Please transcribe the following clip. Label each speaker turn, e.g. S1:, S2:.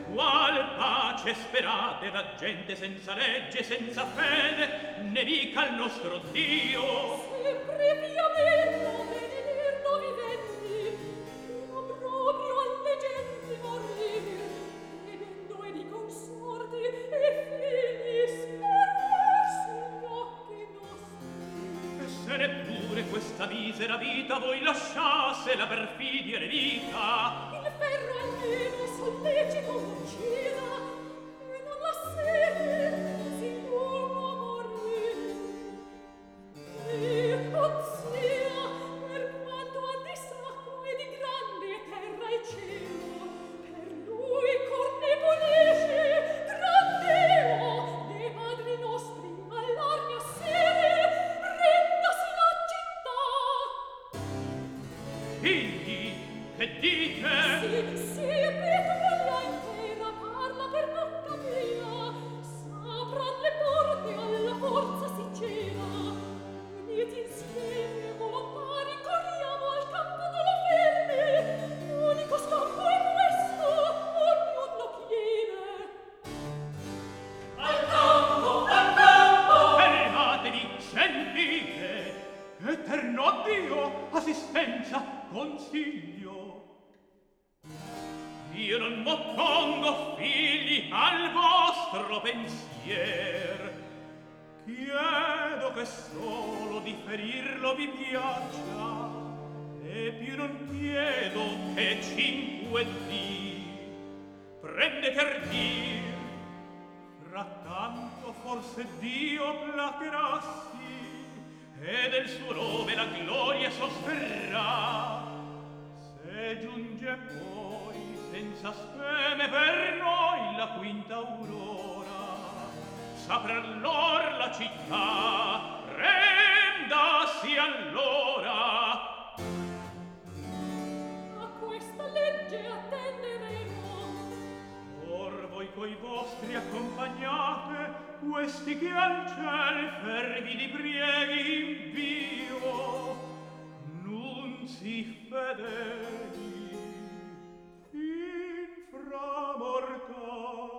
S1: qual pace sperate da gente senza legge, senza fede, ne dica il nostro Dio?
S2: Sempre via bello, benedirlo viventi, fino proprio alle genti morir, credendo e di consorti e figli sperversi gli occhi nostri.
S1: E se neppure questa misera vita voi lasciasse la perfidia nemica,
S2: Il ferro almeno sollecito uccida, e non la sede si può morir. E, zia, per quanto ha di sacro e di grande terra e cielo, per lui cor ne punisce, gran Deo, dei padri nostri all'armia sede, rendasi la città.
S1: figli, che dite?
S2: Sì, Petrulla intera parla per bocca mia, s'apran le porte alla forza si cela. Uniti insieme, volontari, corriamo al campo della ferme. L'unico scampo è questo, ognuno lo chiede.
S3: Al campo, al campo!
S1: Fermatevi, sentite! Eterno Dio, assistenza, consiglio. Io non m'oppongo, figli, al vostro pensier. Chiedo che solo di ferirlo vi piaccia, e più non chiedo che 5 dì. Prende per dir, frattanto forse Dio placherassi, e del suo nome la gloria sosterrà. Se giunge poi senza speme per noi la quinta aurora, saprà lor la città, rendasi allora.
S2: A questa legge attenderemo.
S1: Or voi coi vostri accompagnate questi che al ciel fervidi prieghi invio, nunzi fedeli inframortali.